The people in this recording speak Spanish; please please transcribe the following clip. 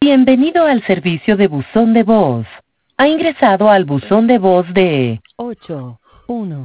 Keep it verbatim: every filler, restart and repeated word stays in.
Bienvenido al servicio de buzón de voz. Ha ingresado al buzón de voz de ocho uno